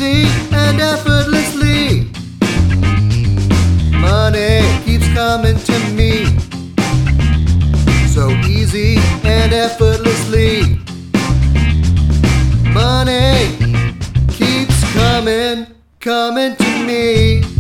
easy and effortlessly. Money keeps coming to me, so easy and effortlessly. Money keeps coming to me.